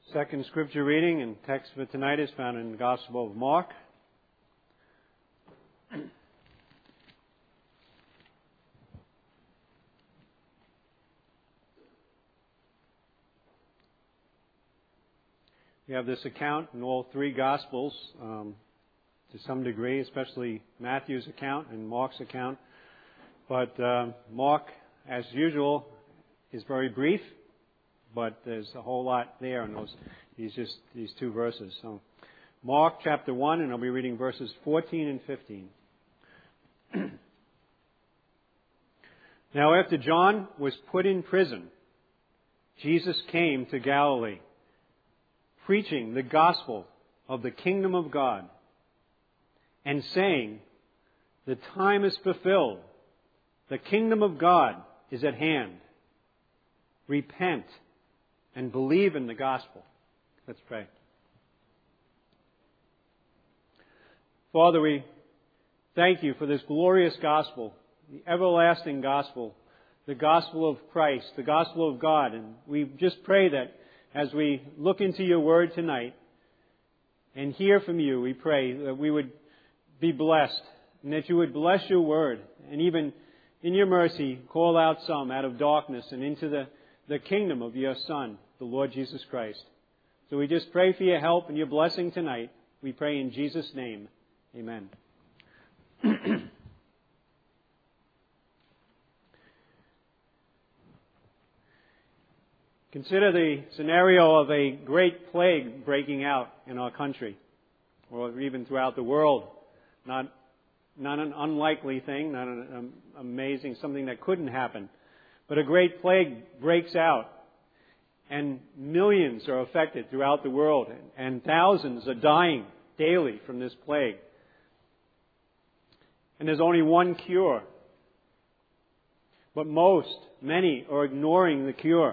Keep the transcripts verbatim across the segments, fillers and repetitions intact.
Second scripture reading and text for tonight is found in the Gospel of Mark. We have this account in all three Gospels um, to some degree, especially Matthew's account and Mark's account. But uh, Mark, as usual, is very brief. But there's a whole lot there in those these just these two verses. So, Mark chapter one, and I'll be reading verses fourteen and fifteen. Now, after John was put in prison, Jesus came to Galilee, preaching the gospel of the kingdom of God, and saying, "The time is fulfilled; the kingdom of God is at hand. Repent and believe in the gospel." Let's pray. Father, we thank you for this glorious gospel, the everlasting gospel, the gospel of Christ, the gospel of God. And we just pray that as we look into your word tonight and hear from you, we pray that we would be blessed and that you would bless your word and even in your mercy call out some out of darkness and into the the kingdom of your Son, the Lord Jesus Christ. So we just pray for your help and your blessing tonight. We pray in Jesus' name. Amen. Consider the scenario of a great plague breaking out in our country, or even throughout the world. Not, not an unlikely thing, not an um, amazing, something that couldn't happen. But a great plague breaks out, and millions are affected throughout the world, and thousands are dying daily from this plague. And there's only one cure. But most, many, are ignoring the cure.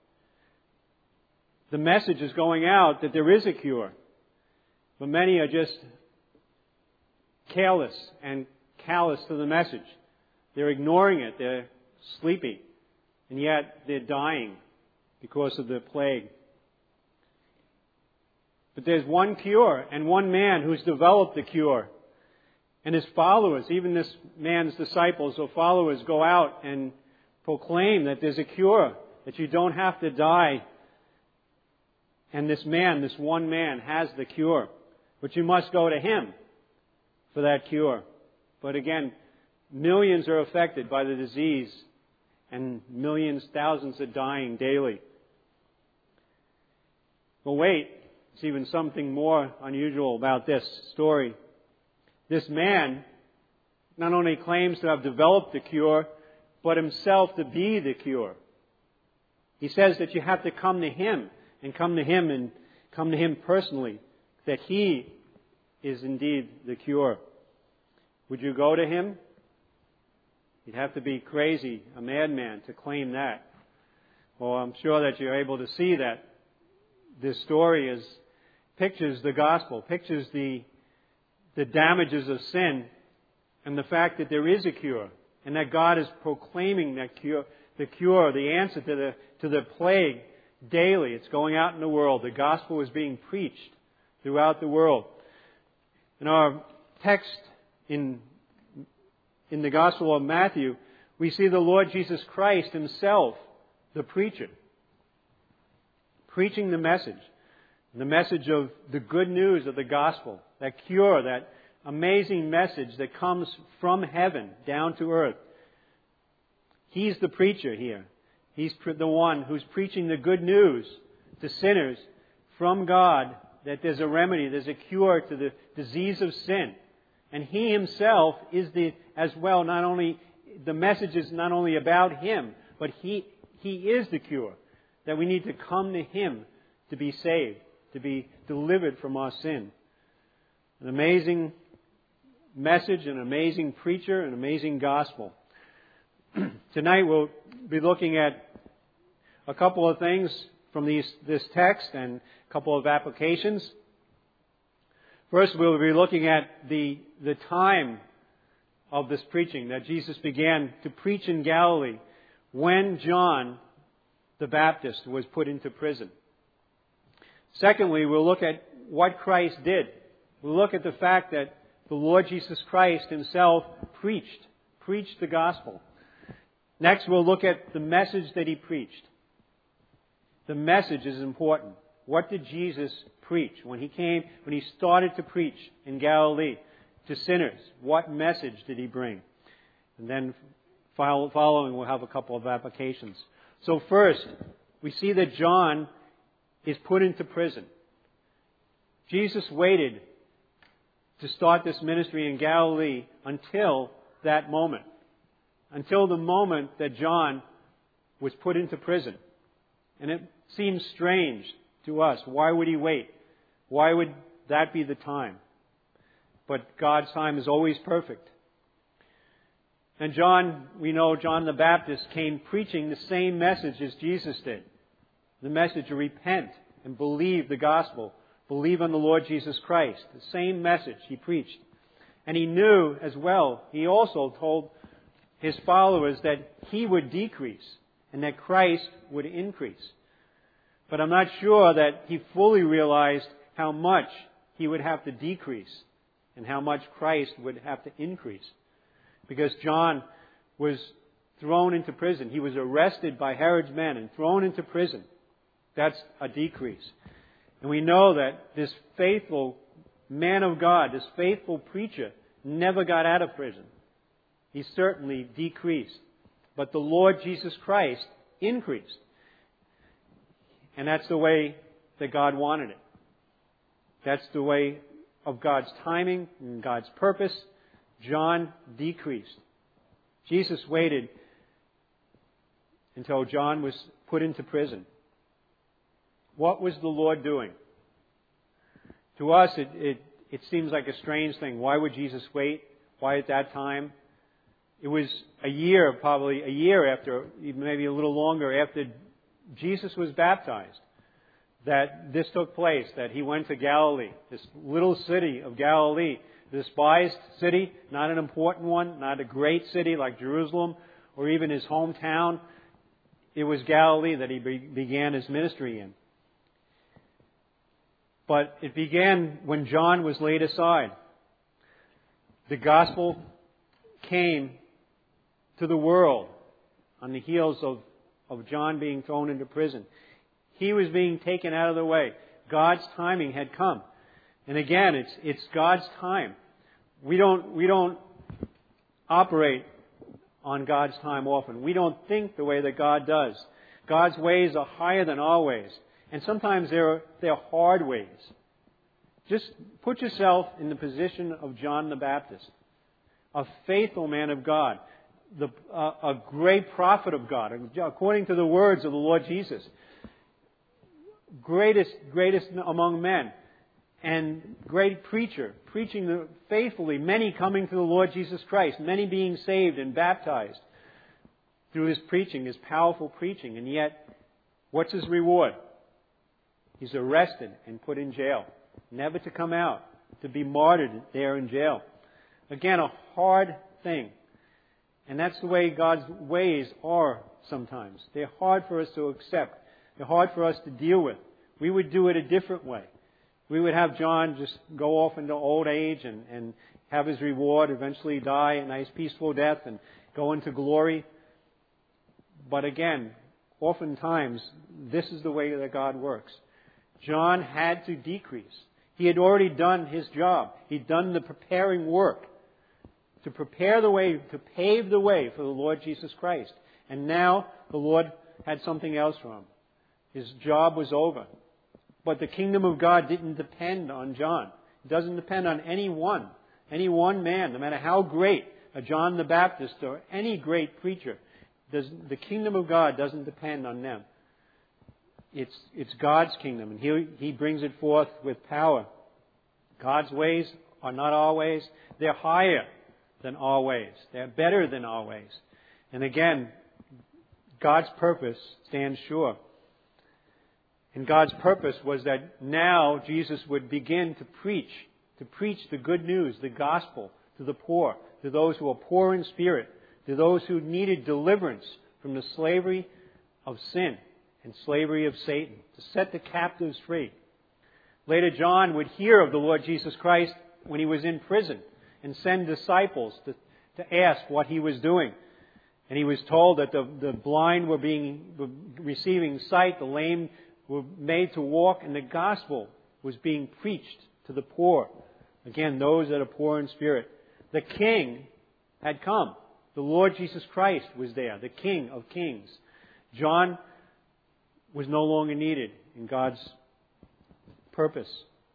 The message is going out that there is a cure, but many are just careless and callous to the message. They're ignoring it. They're sleepy. And yet they're dying because of the plague. But there's one cure and one man who's developed the cure. And his followers, even this man's disciples or followers, go out and proclaim that there's a cure, that you don't have to die. And this man, this one man, has the cure. But you must go to him for that cure. But again, millions are affected by the disease. And millions, thousands are dying daily. But wait, there's even something more unusual about this story. This man not only claims to have developed the cure, but himself to be the cure. He says that you have to come to him, and come to him and come to him personally, that he is indeed the cure. Would you go to him? You'd have to be crazy, a madman, to claim that. Well, I'm sure that you're able to see that this story is pictures the gospel, pictures the the damages of sin, and the fact that there is a cure, and that God is proclaiming that cure, the cure, the answer to the to the plague daily. It's going out in the world. The gospel is being preached throughout the world. In our text in In the Gospel of Matthew, we see the Lord Jesus Christ himself, the preacher, preaching the message, the message of the good news of the gospel, that cure, that amazing message that comes from heaven down to earth. He's the preacher here. He's the one who's preaching the good news to sinners from God, that there's a remedy, there's a cure to the disease of sin. And he himself is the, as well, not only, the message is not only about him, but he, he is the cure. That we need to come to him to be saved, to be delivered from our sin. An amazing message, an amazing preacher, an amazing gospel. Tonight we'll be looking at a couple of things from these, this text and a couple of applications. First, we'll be looking at the, the time of this preaching, that Jesus began to preach in Galilee when John the Baptist was put into prison. Secondly, we'll look at what Christ did. We'll look at the fact that the Lord Jesus Christ Himself preached, preached the gospel. Next, we'll look at the message that He preached. The message is important. What did Jesus preach when He came, when He started to preach in Galilee to sinners? What message did He bring? And then following, we'll have a couple of applications. So first, we see that John is put into prison. Jesus waited to start this ministry in Galilee until that moment. Until the moment that John was put into prison. And it seems strange to us. Why would He wait? Why would that be the time? But God's time is always perfect. And John, we know John the Baptist came preaching the same message as Jesus did. The message to repent and believe the gospel. Believe on the Lord Jesus Christ. The same message he preached. And he knew as well, he also told his followers that he would decrease and that Christ would increase. But I'm not sure that he fully realized how much he would have to decrease and how much Christ would have to increase. Because John was thrown into prison. He was arrested by Herod's men and thrown into prison. That's a decrease. And we know that this faithful man of God, this faithful preacher, never got out of prison. He certainly decreased. But the Lord Jesus Christ increased. And that's the way that God wanted it. That's the way of God's timing and God's purpose. John decreased. Jesus waited until John was put into prison. What was the Lord doing? To us, it, it, it seems like a strange thing. Why would Jesus wait? Why at that time? It was a year, probably a year after, maybe a little longer after Jesus was baptized, that this took place, that He went to Galilee, this little city of Galilee, despised city, not an important one, not a great city like Jerusalem or even his hometown. It was Galilee that He be- began His ministry in. But it began when John was laid aside. The gospel came to the world on the heels of, of John being thrown into prison. He was being taken out of the way. God's timing had come. And again, it's it's God's time. We don't we don't operate on God's time often. We don't think the way that God does. God's ways are higher than our ways. And sometimes they're, they're hard ways. Just put yourself in the position of John the Baptist, a faithful man of God, the, uh, a great prophet of God, according to the words of the Lord Jesus. Greatest, greatest among men, and great preacher, preaching the, faithfully, many coming to the Lord Jesus Christ, many being saved and baptized through his preaching, his powerful preaching. And yet, what's his reward? He's arrested and put in jail, never to come out, to be martyred there in jail. Again, a hard thing. And that's the way God's ways are sometimes. They're hard for us to accept. They're hard for us to deal with. We would do it a different way. We would have John just go off into old age and, and have his reward, eventually die a nice peaceful death and go into glory. But again, oftentimes, this is the way that God works. John had to decrease. He had already done his job. He'd done the preparing work to prepare the way, to pave the way for the Lord Jesus Christ. And now the Lord had something else for him. His job was over. But the kingdom of God didn't depend on John. It doesn't depend on any one, any one man, no matter how great a John the Baptist or any great preacher. Does, the kingdom of God doesn't depend on them. It's, it's God's kingdom, and he, he brings it forth with power. God's ways are not our ways. They're higher than our ways. They're better than our ways. And again, God's purpose stands sure. And God's purpose was that now Jesus would begin to preach, to preach the good news, the gospel, to the poor, to those who are poor in spirit, to those who needed deliverance from the slavery of sin and slavery of Satan, to set the captives free. Later, John would hear of the Lord Jesus Christ when he was in prison and send disciples to, to ask what he was doing. And he was told that the, the blind were being were receiving sight, the lame were made to walk, and the gospel was being preached to the poor. Again, those that are poor in spirit. The King had come. The Lord Jesus Christ was there, the King of kings. John was no longer needed in God's purpose.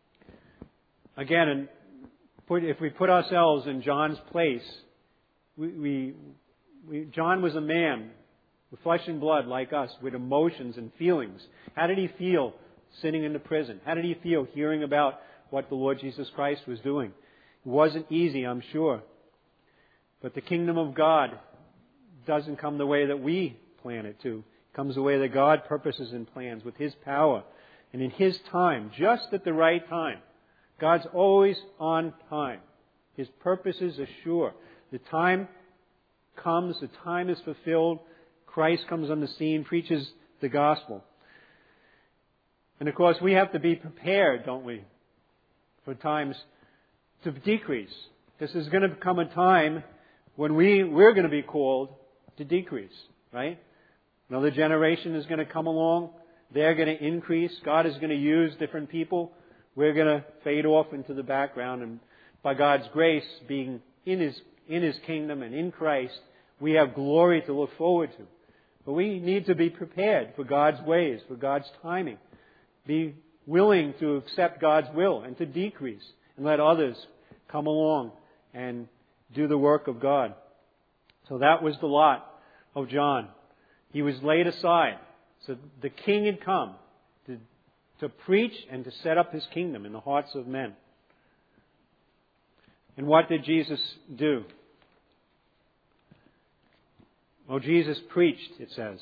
Again, and put, if we put ourselves in John's place, we, we, we, John was a man with flesh and blood like us, with emotions and feelings. How did he feel sitting in the prison? How did he feel hearing about what the Lord Jesus Christ was doing? It wasn't easy, I'm sure. But the kingdom of God doesn't come the way that we plan it to. It comes the way that God purposes and plans with His power and in His time, just at the right time. God's always on time. His purposes are sure. The time comes, the time is fulfilled. Christ comes on the scene, preaches the gospel. And of course, we have to be prepared, don't we, for times to decrease. This is going to come a time when we, we're going to be called to decrease, right? Another generation is going to come along. They're going to increase. God is going to use different people. We're going to fade off into the background. And by God's grace, being in His, in His kingdom and in Christ, we have glory to look forward to. But we need to be prepared for God's ways, for God's timing. Be willing to accept God's will and to decrease and let others come along and do the work of God. So that was the lot of John. He was laid aside. So the King had come to, to preach and to set up His kingdom in the hearts of men. And what did Jesus do? Well, Jesus preached, it says.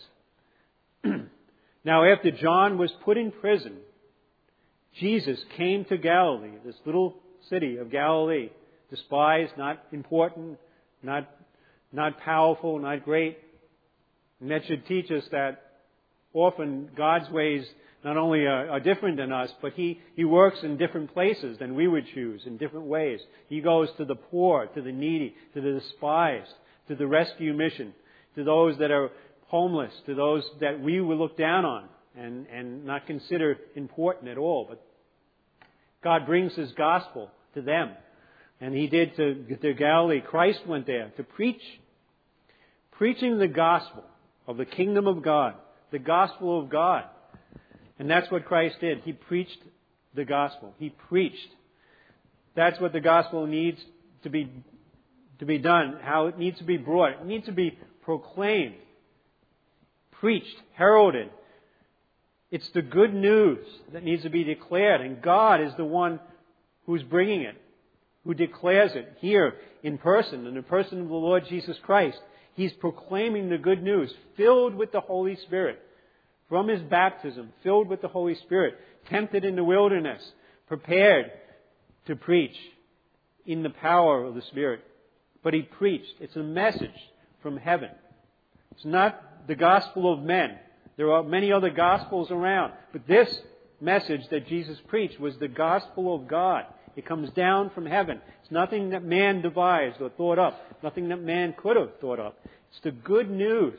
Now, after John was put in prison, Jesus came to Galilee, this little city of Galilee, despised, not important, not, not powerful, not great. And that should teach us that often God's ways not only are, are different than us, but He, He works in different places than we would choose, in different ways. He goes to the poor, to the needy, to the despised, to the rescue mission, to those that are homeless, to those that we would look down on and, and not consider important at all. But God brings His gospel to them. And He did to, to Galilee. Christ went there to preach. Preaching the gospel of the kingdom of God. The gospel of God. And that's what Christ did. He preached the gospel. He preached. That's what the gospel needs to be, to be done. How it needs to be brought. It needs to be proclaimed. Preached. Heralded. It's the good news that needs to be declared. And God is the one who's bringing it. Who declares it here in person, in the person of the Lord Jesus Christ. He's proclaiming the good news, filled with the Holy Spirit. From His baptism, filled with the Holy Spirit, tempted in the wilderness, prepared to preach in the power of the Spirit. But He preached. It's a message from heaven. It's not the gospel of men. There are many other gospels around. But this message that Jesus preached was the gospel of God. It comes down from heaven. It's nothing that man devised or thought up. Nothing that man could have thought up. It's the good news.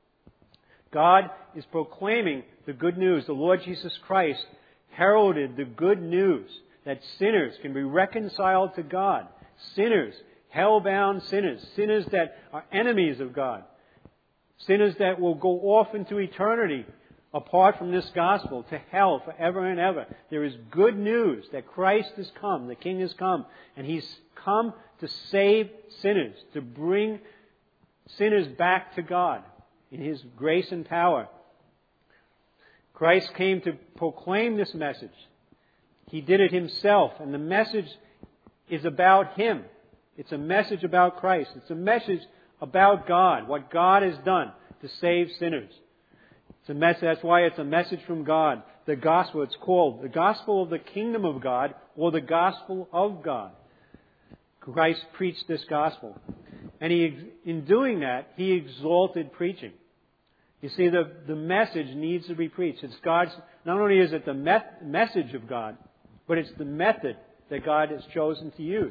God is proclaiming the good news. The Lord Jesus Christ heralded the good news that sinners can be reconciled to God. Sinners, hell-bound sinners. Sinners that are enemies of God. Sinners that will go off into eternity apart from this gospel, to hell forever and ever. There is good news that Christ has come, the King has come, and He's come to save sinners, to bring sinners back to God in His grace and power. Christ came to proclaim this message. He did it Himself, and the message is about Him. It's a message about Christ. It's a message about God, what God has done to save sinners. It's a message, that's why it's a message from God. The gospel, it's called the gospel of the kingdom of God, or the gospel of God. Christ preached this gospel. And he, in doing that, He exalted preaching. You see, the, the message needs to be preached. It's God's, not only is it the me- message of God, but it's the method that God has chosen to use.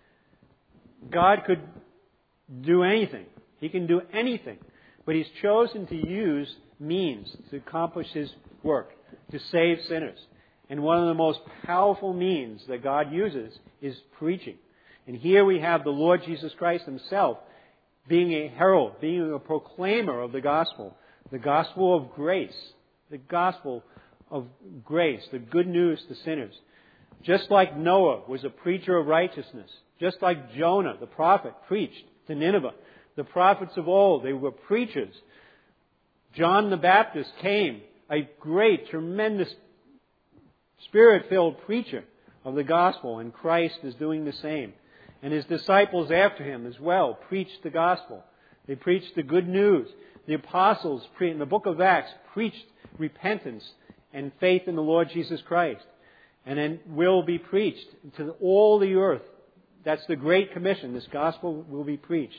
God could do anything. He can do anything. But He's chosen to use means to accomplish His work, to save sinners. And one of the most powerful means that God uses is preaching. And here we have the Lord Jesus Christ Himself being a herald, being a proclaimer of the gospel. The gospel of grace. The gospel of grace. The good news to sinners. Just like Noah was a preacher of righteousness. Just like Jonah, the prophet, preached to Nineveh. The prophets of old, they were preachers. John the Baptist came, a great, tremendous, Spirit-filled preacher of the gospel, and Christ is doing the same. And His disciples after Him as well preached the gospel. They preached the good news. The apostles in the book of Acts preached repentance and faith in the Lord Jesus Christ. And then will be preached to all the earth. That's the Great Commission. This gospel will be preached.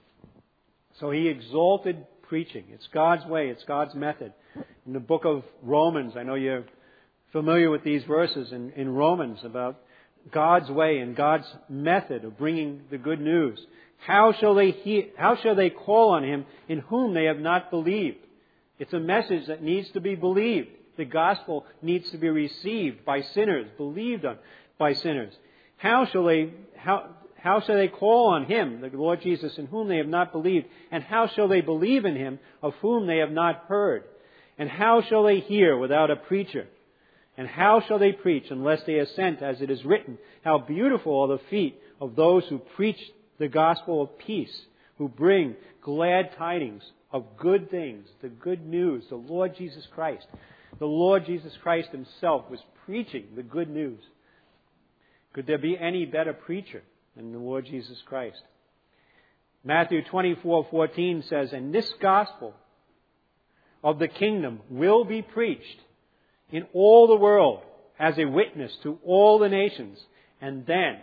So He exalted preaching. It's God's way. It's God's method. In the book of Romans, I know you're familiar with these verses in, in Romans about God's way and God's method of bringing the good news. How shall they hear, how shall they call on Him in whom they have not believed? It's a message that needs to be believed. The gospel needs to be received by sinners, believed on by sinners. How shall they how how shall they call on Him, the Lord Jesus, in whom they have not believed? And how shall they believe in Him of whom they have not heard? And how shall they hear without a preacher? And how shall they preach unless they are sent, as it is written? How beautiful are the feet of those who preach the gospel of peace, who bring glad tidings of good things, the good news, the Lord Jesus Christ. The Lord Jesus Christ Himself was preaching the good news. Could there be any better preacher than the Lord Jesus Christ? Matthew twenty-four fourteen says, "And this gospel of the kingdom will be preached in all the world as a witness to all the nations, and then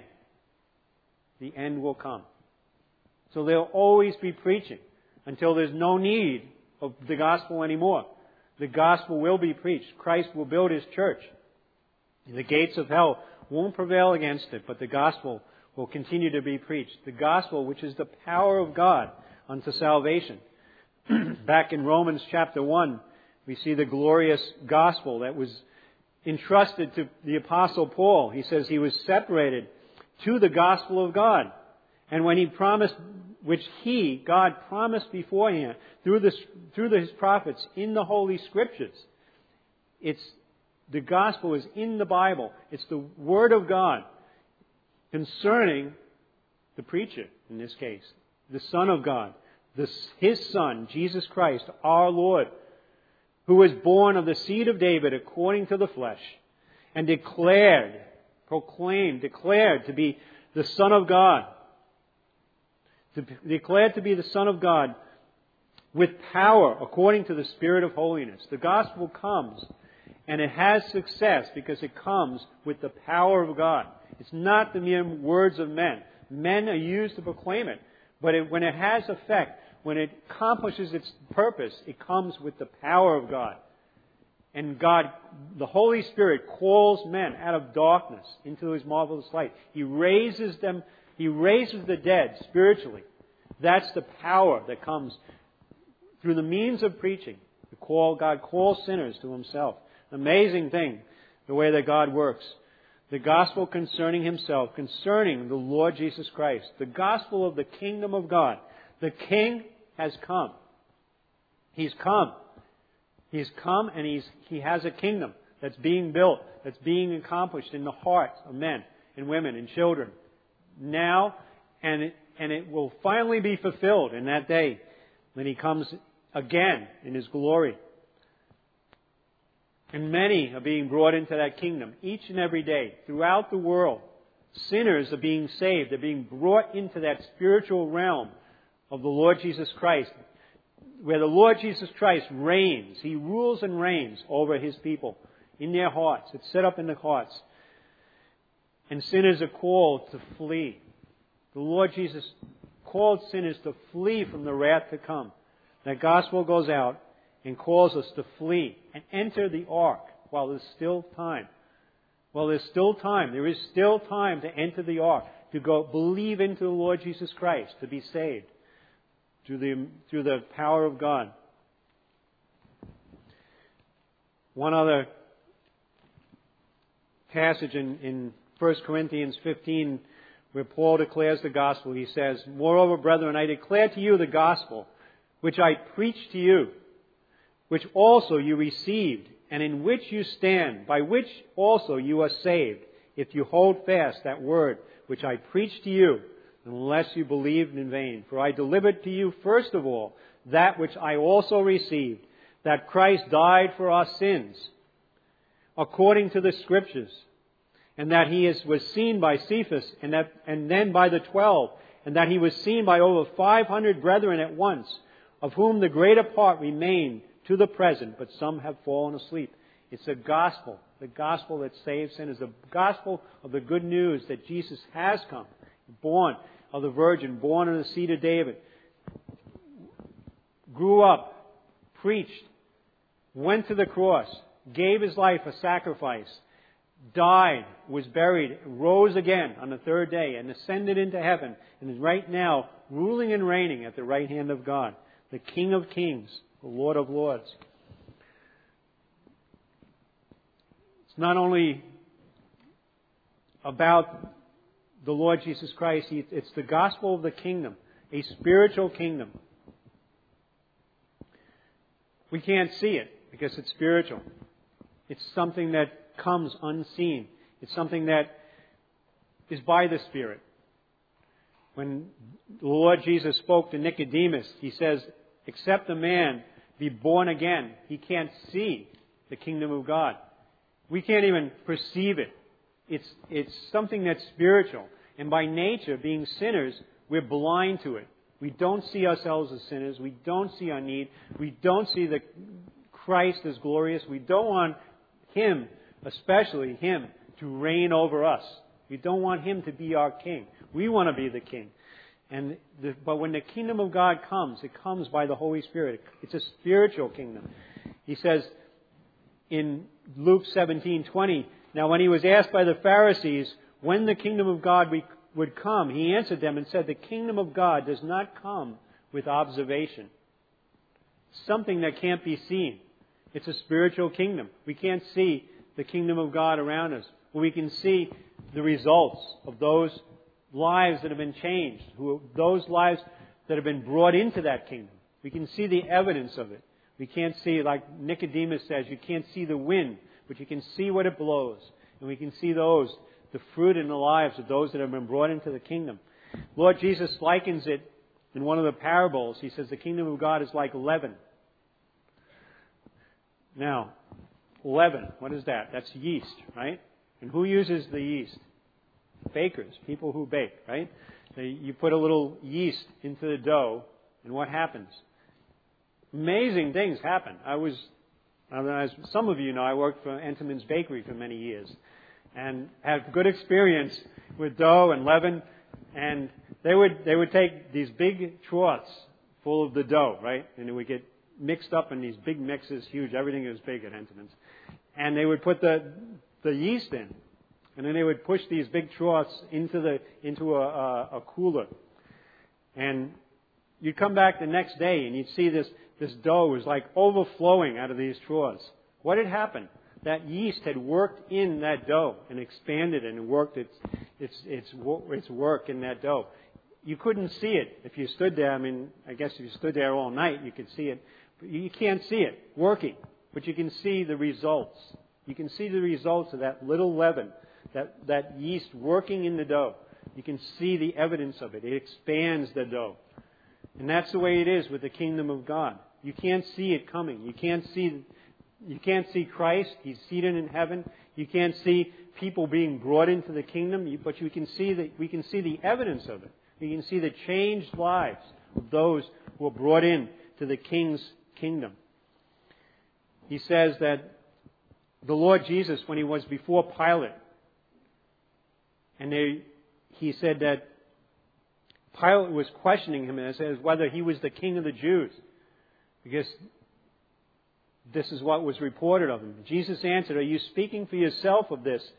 the end will come." So there'll always be preaching until there's no need of the gospel anymore. The gospel will be preached. Christ will build His church. And the gates of hell won't prevail against it, but the gospel will continue to be preached. The gospel, which is the power of God unto salvation. Back in Romans chapter one, we see the glorious gospel that was entrusted to the Apostle Paul. He says he was separated to the gospel of God. And when he promised, which he, God, promised beforehand through the, through his prophets in the Holy Scriptures, it's the gospel is in the Bible. It's the Word of God concerning the preacher, in this case, the Son of God, the, His Son, Jesus Christ, our Lord, who was born of the seed of David according to the flesh, and declared, proclaimed, declared to be the Son of God, to, declared to be the Son of God with power according to the Spirit of holiness. The gospel comes, and it has success because it comes with the power of God. It's not the mere words of men. Men are used to proclaim it, but it, when it has effect, when it accomplishes its purpose, it comes with the power of God. And God, the Holy Spirit, calls men out of darkness into His marvelous light. He raises them, He raises the dead spiritually. That's the power that comes through the means of preaching. The call, God calls sinners to Himself. Amazing thing, the way that God works. The gospel concerning Himself, concerning the Lord Jesus Christ. The gospel of the kingdom of God. The King has come. He's come. He's come and he's, He has a kingdom that's being built, that's being accomplished in the hearts of men and women and children. Now, and it, and it will finally be fulfilled in that day when He comes again in His glory. And many are being brought into that kingdom each and every day throughout the world. Sinners are being saved. They're being brought into that spiritual realm of the Lord Jesus Christ, where the Lord Jesus Christ reigns. He rules and reigns over His people in their hearts. It's set up in the hearts. And sinners are called to flee. The Lord Jesus called sinners to flee from the wrath to come. That gospel goes out and calls us to flee and enter the ark while there's still time. Well, there's still time. There is still time to enter the ark, to go believe into the Lord Jesus Christ, to be saved through the, through the power of God. One other passage in, in First Corinthians fifteen, where Paul declares the gospel. He says, "Moreover, brethren, I declare to you the gospel, which I preached to you, which also you received, and in which you stand, by which also you are saved, if you hold fast that word which I preached to you, unless you believed in vain. For I delivered to you first of all that which I also received, that Christ died for our sins, according to the Scriptures, and that He is, was seen by Cephas, and, that, and then by the twelve, and that He was seen by over five hundred brethren at once, of whom the greater part remain to the present, but some have fallen asleep." It's the gospel, the gospel that saves sinners, the gospel of the good news that Jesus has come, born of the Virgin, born of the seed of David, grew up, preached, went to the cross, gave His life a sacrifice, died, was buried, rose again on the third day, and ascended into heaven, and is right now ruling and reigning at the right hand of God, the King of kings, the Lord of lords. It's not only about the Lord Jesus Christ, it's the gospel of the kingdom, a spiritual kingdom. We can't see it because it's spiritual. It's something that comes unseen. It's something that is by the Spirit. When the Lord Jesus spoke to Nicodemus, He says, "Except a man be born again, he can't see the kingdom of God." We can't even perceive it. It's, it's something that's spiritual. And by nature, being sinners, we're blind to it. We don't see ourselves as sinners. We don't see our need. We don't see that Christ is glorious. We don't want Him, especially Him, to reign over us. We don't want Him to be our king. We want to be the king. And the, but when the kingdom of God comes, it comes by the Holy Spirit. It's a spiritual kingdom. He says in Luke seventeen twenty, "Now when He was asked by the Pharisees when the kingdom of God would come, He answered them and said, 'The kingdom of God does not come with observation.'" Something that can't be seen. It's a spiritual kingdom. We can't see the kingdom of God around us. But we can see the results of those lives that have been changed, who those lives that have been brought into that kingdom. We can see the evidence of it. We can't see, like Nicodemus says, you can't see the wind, but you can see what it blows. And we can see those, the fruit in the lives of those that have been brought into the kingdom. Lord Jesus likens it in one of the parables. He says the kingdom of God is like leaven. Now, leaven, what is that? That's yeast, right? And who uses the yeast? Bakers, people who bake, right? They, you put a little yeast into the dough, and what happens? Amazing things happen. I was, as some of you know, I worked for Entenmann's Bakery for many years, and had good experience with dough and leaven. And they would they would take these big troughs full of the dough, right? And it would get mixed up in these big mixes, huge. Everything is big at Entenmann's, and they would put the the yeast in. And then they would push these big troughs into the into a, a, a cooler. And you'd come back the next day and you'd see this, this dough was like overflowing out of these troughs. What had happened? That yeast had worked in that dough and expanded and worked its, its, its, its work in that dough. You couldn't see it if you stood there. I mean, I guess if you stood there all night, you could see it. But you can't see it working. But you can see the results. You can see the results of that little leaven. That, that yeast working in the dough. You can see the evidence of it. It expands the dough. And that's the way it is with the kingdom of God. You can't see it coming. You can't see, you can't see Christ. He's seated in heaven. You can't see people being brought into the kingdom, but you can see that we can see the evidence of it. We can see the changed lives of those who are brought in to the King's kingdom. He says that the Lord Jesus, when He was before Pilate, and they, he said that Pilate was questioning Him and says whether He was the King of the Jews, because this is what was reported of Him. Jesus answered, "Are you speaking for yourself of this,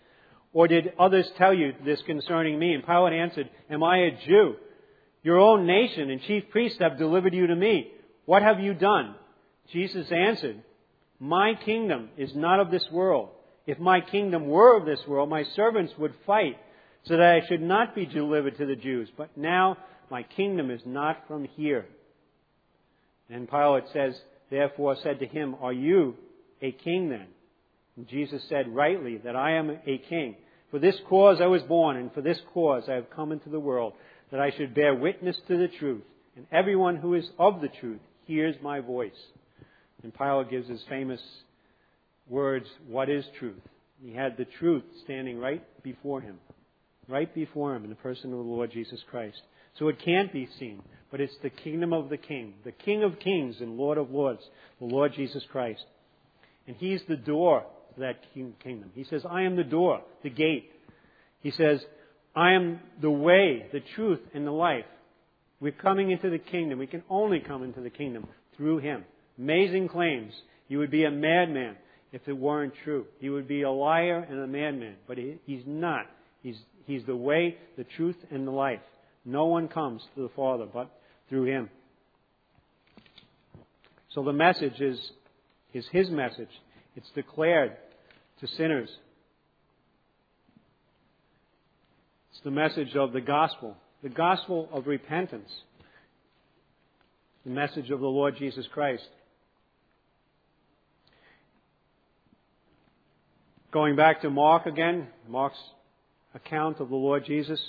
Or did others tell you this concerning me? And Pilate answered, Am I a Jew? Your own nation and chief priests have delivered you to me. What have you done? Jesus answered, My kingdom is not of this world. If my kingdom were of this world, my servants would fight so that I should not be delivered to the Jews. But now my kingdom is not from here. And Pilate says, therefore said to him, Are you a king then? And Jesus said rightly that I am a king. For this cause I was born, and for this cause I have come into the world, that I should bear witness to the truth. And everyone who is of the truth hears my voice. And Pilate gives his famous words, what is truth? He had the truth standing right before him. Right before him in the person of the Lord Jesus Christ. So it can't be seen, but it's the kingdom of the King, the King of kings and Lord of lords, the Lord Jesus Christ. And He's the door to that kingdom. He says, I am the door, the gate. He says, I am the way, the truth, and the life. We're coming into the kingdom. We can only come into the kingdom through Him. Amazing claims. He would be a madman if it weren't true. He would be a liar and a madman, but he, He's not. He's, he's the way, the truth, and the life. No one comes to the Father but through Him. So the message is, is His message. It's declared to sinners. It's the message of the gospel. The gospel of repentance. The message of the Lord Jesus Christ. Going back to Mark again, Mark's account of the Lord Jesus.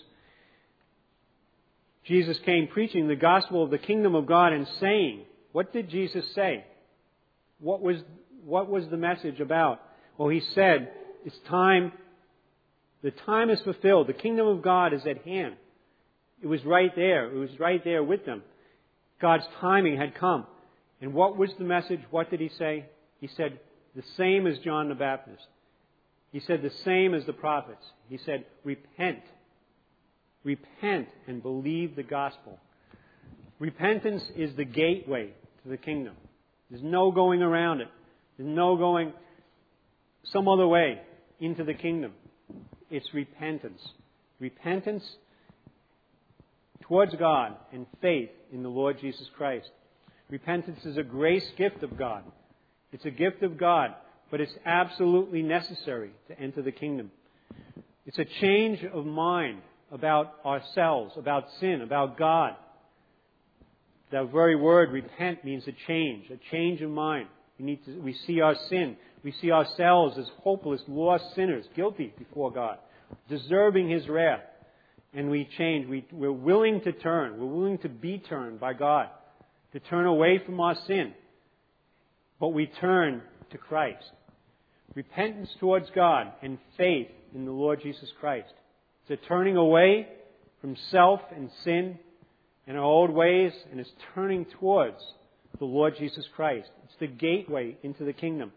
Jesus came preaching the gospel of the kingdom of God and saying, what did Jesus say? What was, what was the message about? Well, He said, it's time, the time is fulfilled. The kingdom of God is at hand. It was right there. It was right there with them. God's timing had come. And what was the message? What did He say? He said, the same as John the Baptist. He said the same as the prophets. He said, repent. Repent and believe the gospel. Repentance is the gateway to the kingdom. There's no going around it. There's no going some other way into the kingdom. It's repentance. Repentance towards God and faith in the Lord Jesus Christ. Repentance is a grace gift of God. It's a gift of God, but it's absolutely necessary to enter the kingdom. It's a change of mind about ourselves, about sin, about God. That very word, repent, means a change, a change of mind. We need to, we see our sin. We see ourselves as hopeless, lost sinners, guilty before God, deserving His wrath. And we change. We, we're willing to turn. We're willing to be turned by God, to turn away from our sin. But we turn to Christ. Repentance towards God and faith in the Lord Jesus Christ. It's a turning away from self and sin and our old ways, and it's turning towards the Lord Jesus Christ. It's the gateway into the kingdom.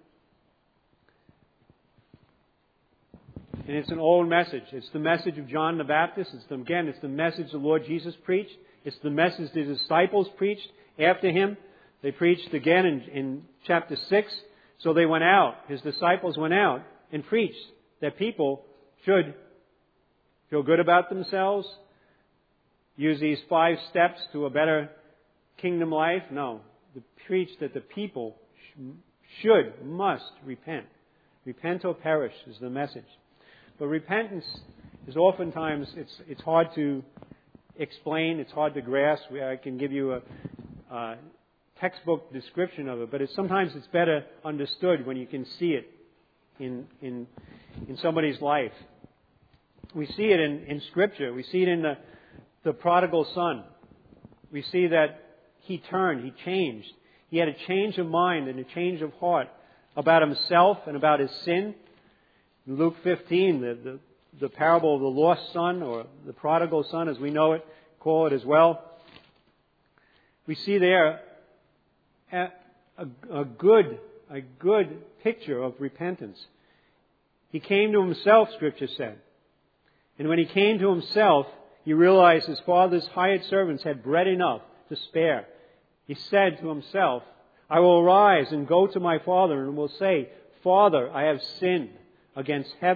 And it's an old message. It's the message of John the Baptist. It's the, again, it's the message the Lord Jesus preached. It's the message the disciples preached after Him. They preached again in, in chapter six. So they went out, His disciples went out and preached that people should feel good about themselves, use these five steps to a better kingdom life. No, they preached that the people should, must repent. Repent or perish is the message. But repentance is oftentimes, it's it's hard to explain, it's hard to grasp. I can give you a, a textbook description of it, but it's, sometimes it's better understood when you can see it in in in somebody's life. We see it in, in Scripture. We see it in the, the prodigal son. We see that he turned, he changed. He had a change of mind and a change of heart about himself and about his sin. In Luke fifteen, the, the, the parable of the lost son, or the prodigal son as we know it, call it as well. We see there a, a, a good a good picture of repentance. He came to himself, Scripture said. And when he came to himself, he realized his father's hired servants had bread enough to spare. He said to himself, I will arise and go to my father and will say, Father, I have sinned against heaven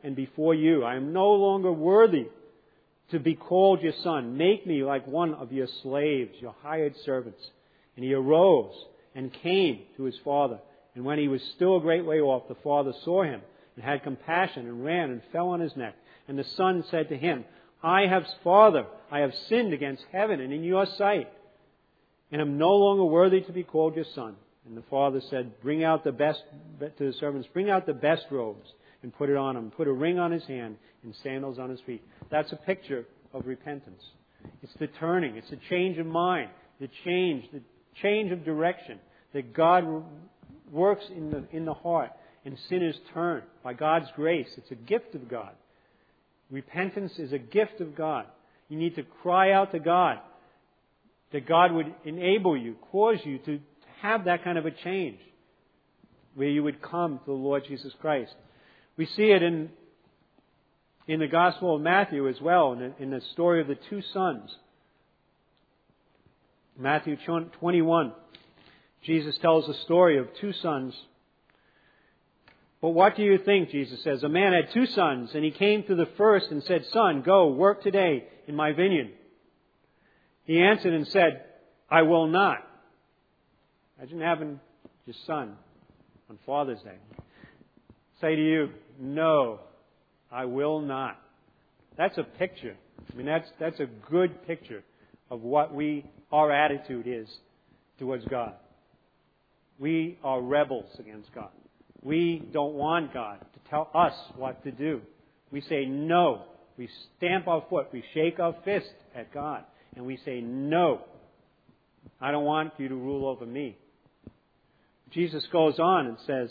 and before you. I am no longer worthy to be called your son. Make me like one of your slaves, your hired servants. And he arose and came to his father. And when he was still a great way off, the father saw him and had compassion and ran and fell on his neck. And the son said to him, I have, Father, I have sinned against heaven and in your sight, and am no longer worthy to be called your son. And the father said, bring out the best, to the servants, bring out the best robes and put it on him. Put a ring on his hand and sandals on his feet. That's a picture of repentance. It's the turning. It's the change of mind, the change, the change of direction that God works in the, in the heart, and sinners turn by God's grace. It's a gift of God. Repentance is a gift of God. You need to cry out to God that God would enable you, cause you to have that kind of a change where you would come to the Lord Jesus Christ. We see it in, in the Gospel of Matthew as well, in the, in the story of the two sons. Matthew twenty-one, Jesus tells the story of two sons. But what do you think, Jesus says? A man had two sons, and he came to the first and said, Son, go, work today in my vineyard. He answered and said, I will not. Imagine having your son on Father's Day say to you, no, I will not. That's a picture. I mean, that's that's a good picture of what we our attitude is towards God. We are rebels against God. We don't want God to tell us what to do. We say no. We stamp our foot. We shake our fist at God. And we say, no, I don't want you to rule over me. Jesus goes on and says,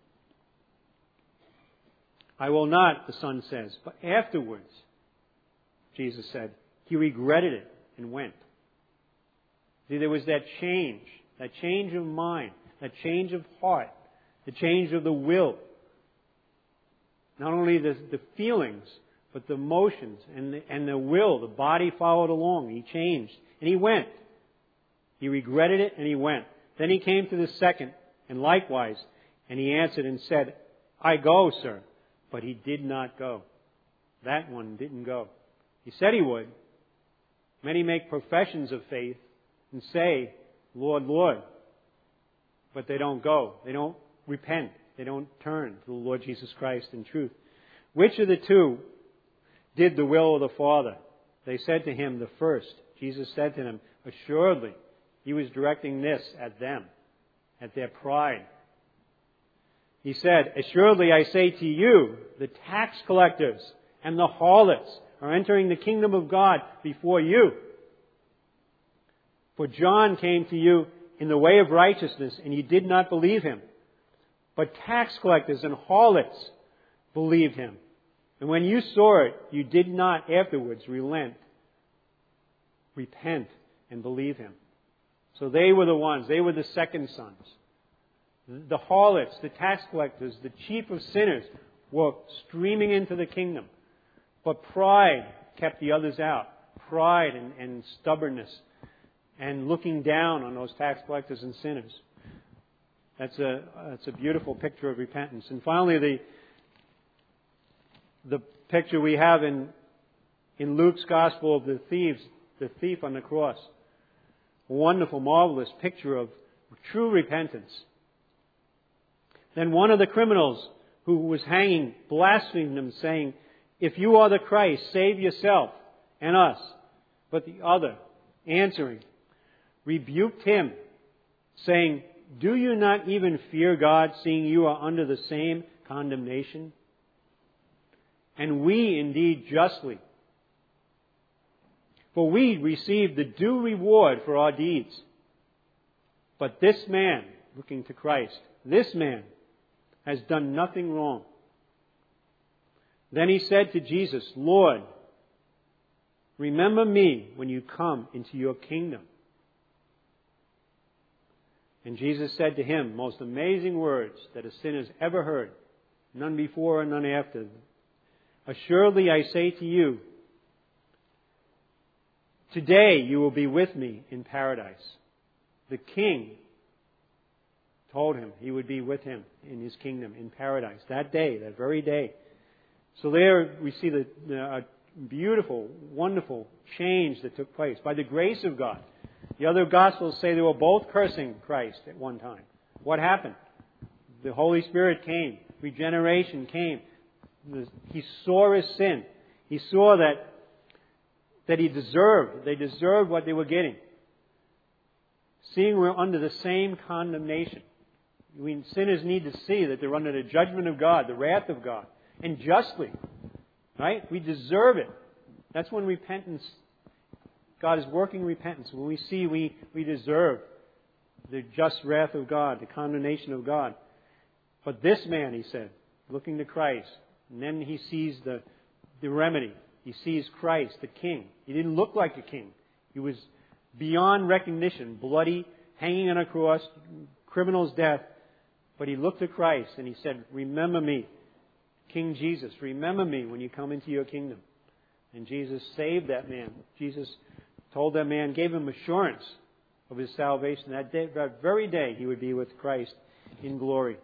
I will not, the son says. But afterwards, Jesus said, he regretted it and went. See, there was that change, that change of mind, that change of heart, the change of the will. Not only the, the feelings, but the emotions and the, and the will. The body followed along. He changed. And he went. He regretted it and he went. Then he came to the second, and likewise, and he answered and said, I go, sir. But he did not go. That one didn't go. He said he would. Many make professions of faith and say, Lord, Lord. But they don't go. They don't repent. They don't turn to the Lord Jesus Christ in truth. Which of the two did the will of the Father? They said to him, the first. Jesus said to them, assuredly, he was directing this at them, at their pride. He said, assuredly I say to you, the tax collectors and the harlots are entering the kingdom of God before you. For John came to you in the way of righteousness, and you did not believe him. But tax collectors and harlots believed him. And when you saw it, you did not afterwards relent, repent, and believe him. So they were the ones, they were the second sons. The harlots, the tax collectors, the chief of sinners were streaming into the kingdom. But pride kept the others out. Pride and, and stubbornness and looking down on those tax collectors and sinners. That's a, that's a beautiful picture of repentance. And finally, the the picture we have in, in Luke's Gospel of the thieves, the thief on the cross. A wonderful, marvelous picture of true repentance. Then one of the criminals who was hanging blasphemed him, saying, if you are the Christ, save yourself and us. But the other, answering, rebuked him, saying, do you not even fear God, seeing you are under the same condemnation? And we indeed justly. For we receive the due reward for our deeds. But this man, looking to Christ, this man has done nothing wrong. Then he said to Jesus, Lord, remember me when you come into your kingdom. And Jesus said to him, most amazing words that a sinner's ever heard, none before and none after. Assuredly I say to you, today you will be with me in paradise. The king told him he would be with him in his kingdom in paradise. That day, that very day. So there we see the, the uh, beautiful, wonderful change that took place by the grace of God. The other Gospels say they were both cursing Christ at one time. What happened? The Holy Spirit came. Regeneration came. He saw his sin. He saw that, that he deserved. They deserved what they were getting. Seeing we're under the same condemnation. We sinners need to see that they're under the judgment of God, the wrath of God. And justly. Right? We deserve it. That's when repentance, God is working repentance. When we see we, we deserve the just wrath of God, the condemnation of God. But this man, he said, looking to Christ, and then he sees the, the remedy. He sees Christ, the King. He didn't look like a king. He was beyond recognition, bloody, hanging on a cross, criminal's death. But he looked to Christ and he said, remember me, King Jesus. Remember me when you come into your kingdom. And Jesus saved that man. Jesus told that man, gave him assurance of his salvation. That, day, that very day he would be with Christ in glory.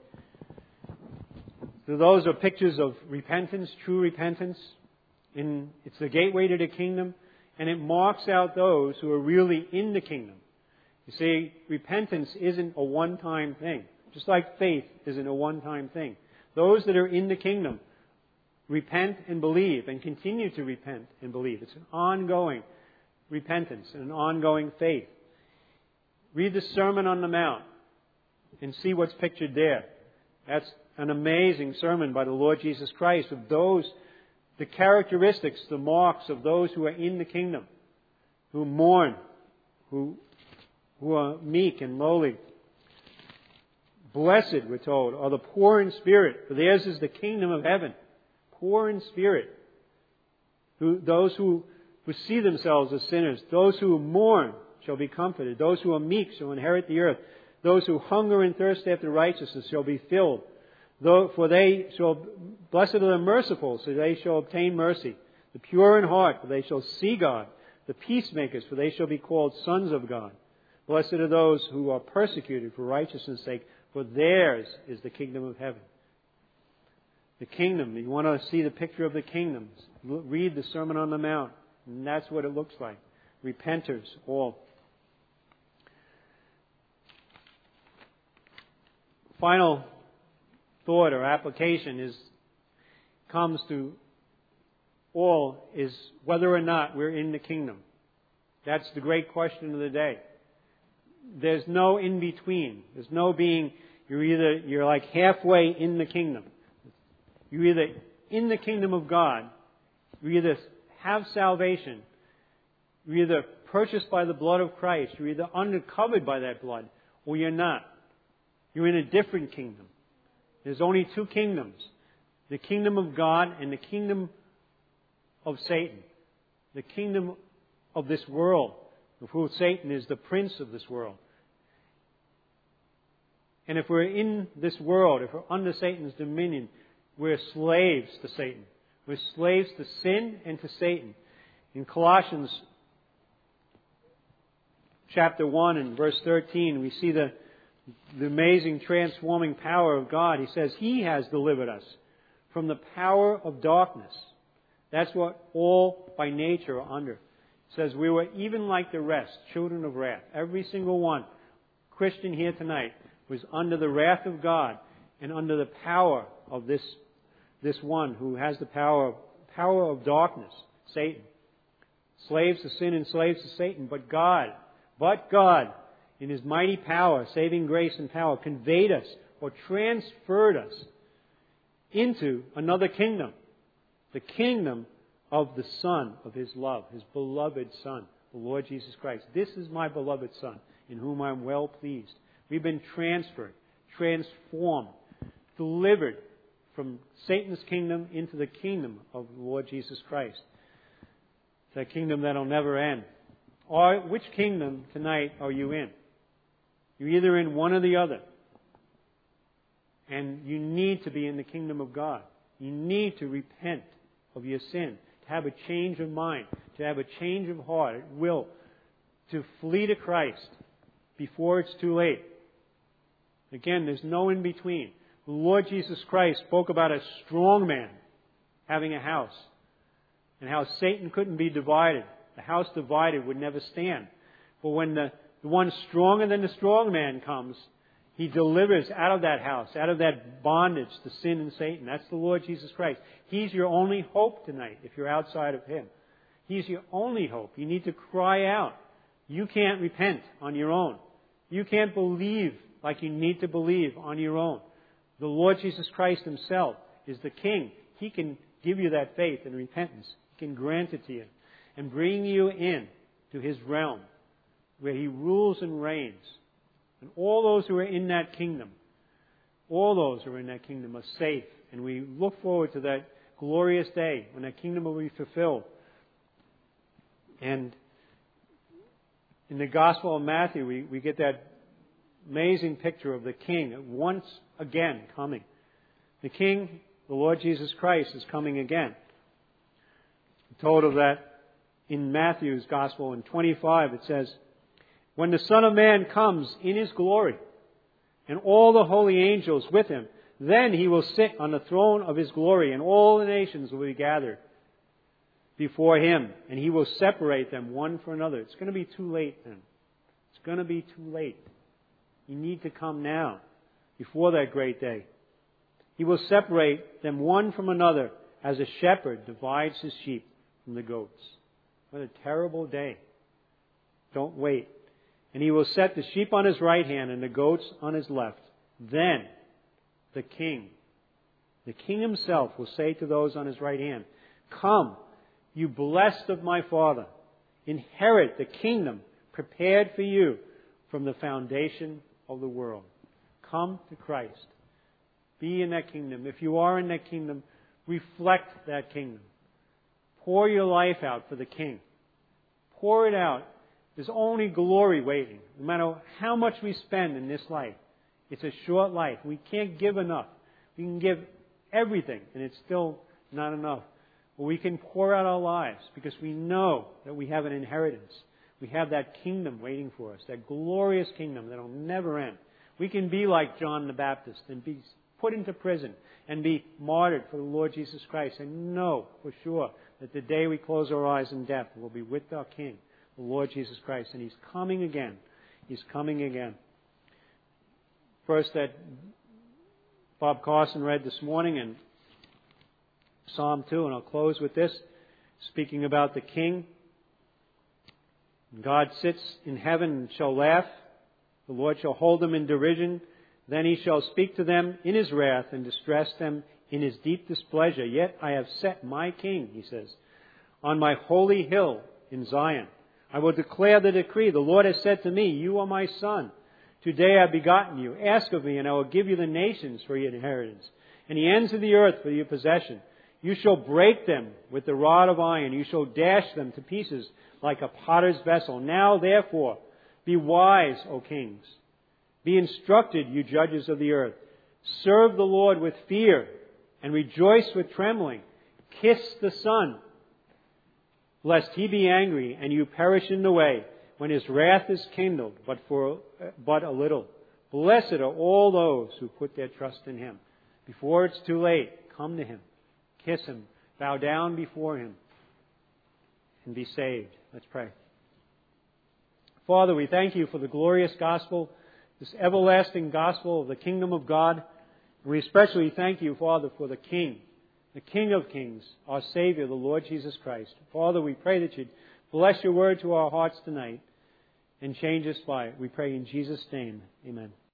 So those are pictures of repentance, true repentance. In, it's the gateway to the kingdom. And it marks out those who are really in the kingdom. You see, repentance isn't a one-time thing. Just like faith isn't a one-time thing. Those that are in the kingdom repent and believe and continue to repent and believe. It's an ongoing repentance and an ongoing faith. Read the Sermon on the Mount and see what's pictured there. That's an amazing sermon by the Lord Jesus Christ of those, the characteristics, the marks of those who are in the kingdom, who mourn, who, who are meek and lowly. Blessed, we're told, are the poor in spirit, for theirs is the kingdom of heaven. Poor in spirit. Who, those who, who see themselves as sinners. Those who mourn shall be comforted. Those who are meek shall inherit the earth. Those who hunger and thirst after righteousness shall be filled. Though, for they shall, blessed are the merciful, so they shall obtain mercy. The pure in heart, for they shall see God. The peacemakers, for they shall be called sons of God. Blessed are those who are persecuted for righteousness' sake, for theirs is the kingdom of heaven. The kingdom, you want to see the picture of the kingdom, read the Sermon on the Mount, and that's what it looks like. Repenters, all. Final thought or application is comes to all is whether or not we're in the kingdom. That's the great question of the day. There's no in between. There's no being, you're either, you're like halfway in the kingdom. You're either in the kingdom of God, you either have salvation, you're either purchased by the blood of Christ, you're either undercovered by that blood, or you're not. You're in a different kingdom. There's only two kingdoms. The kingdom of God and the kingdom of Satan. The kingdom of this world, of who Satan is the prince of this world. And if we're in this world, if we're under Satan's dominion, we're slaves to Satan. We're slaves to sin and to Satan. In Colossians chapter one and verse thirteen, we see the, the amazing transforming power of God. He says, He has delivered us from the power of darkness. That's what all by nature are under. It says, we were even like the rest, children of wrath. Every single one, Christian here tonight, was under the wrath of God and under the power of this, this one who has the power, power of darkness, Satan. Slaves to sin and slaves to Satan. But God, but God, in His mighty power, saving grace and power, conveyed us or transferred us into another kingdom. The kingdom of the Son of His love, His beloved Son, the Lord Jesus Christ. This is my beloved Son, in whom I am well pleased. We've been transferred, transformed, delivered from Satan's kingdom into the kingdom of the Lord Jesus Christ. That kingdom that will never end. Or which kingdom tonight are you in? You're either in one or the other. And you need to be in the kingdom of God. You need to repent of your sin, to have a change of mind, to have a change of heart, at will, to flee to Christ before it's too late. Again, there's no in between. The Lord Jesus Christ spoke about a strong man having a house, and how Satan couldn't be divided. The house divided would never stand. But when the, the one stronger than the strong man comes, he delivers out of that house, out of that bondage to sin and Satan. That's the Lord Jesus Christ. He's your only hope tonight if you're outside of Him. He's your only hope. You need to cry out. You can't repent on your own. You can't believe like you need to believe on your own. The Lord Jesus Christ Himself is the King. He can give you that faith and repentance. He can grant it to you and bring you in to His realm where He rules and reigns. And all those who are in that kingdom, all those who are in that kingdom are safe. And we look forward to that glorious day when that kingdom will be fulfilled. And in the Gospel of Matthew, we, we get that amazing picture of the King once again coming. The King, the Lord Jesus Christ, is coming again. We're told of that in Matthew's Gospel in twenty-five. It says, when the Son of Man comes in His glory, and all the holy angels with Him, then He will sit on the throne of His glory, and all the nations will be gathered before Him, and He will separate them one from another. It's going to be too late then. It's going to be too late. You need to come now, before that great day. He will separate them one from another, as a shepherd divides his sheep from the goats. What a terrible day. Don't wait. And He will set the sheep on His right hand and the goats on His left. Then the King, the King Himself, will say to those on His right hand, come, you blessed of my Father, inherit the kingdom prepared for you from the foundation of the world. Come to Christ. Be in that kingdom. If you are in that kingdom, reflect that kingdom. Pour your life out for the King. Pour it out. There's only glory waiting. No matter how much we spend in this life, it's a short life. We can't give enough. We can give everything, and it's still not enough. But we can pour out our lives because we know that we have an inheritance. We have that kingdom waiting for us, that glorious kingdom that will never end. We can be like John the Baptist and be put into prison and be martyred for the Lord Jesus Christ and know for sure that the day we close our eyes in death, we'll be with our King, the Lord Jesus Christ. And He's coming again. He's coming again. First, that Bob Carson read this morning in Psalm two, and I'll close with this, speaking about the King. God sits in heaven and shall laugh. The Lord shall hold them in derision. Then He shall speak to them in His wrath and distress them in His deep displeasure. Yet I have set my King, He says, on my holy hill in Zion. I will declare the decree. The Lord has said to me, you are my son. Today I have begotten you. Ask of me, and I will give you the nations for your inheritance, and the ends of the earth for your possession. You shall break them with the rod of iron. You shall dash them to pieces like a potter's vessel. Now, therefore, be wise, O kings. Be instructed, you judges of the earth. Serve the Lord with fear and rejoice with trembling. Kiss the Son, lest He be angry and you perish in the way, when His wrath is kindled, but for but a little. Blessed are all those who put their trust in Him. Before it's too late, come to Him. Kiss Him. Bow down before Him. And be saved. Let's pray. Father, we thank You for the glorious gospel, this everlasting gospel of the kingdom of God. We especially thank You, Father, for the King, the King of kings, our Savior, the Lord Jesus Christ. Father, we pray that You'd bless Your word to our hearts tonight and change us by it. We pray in Jesus' name. Amen.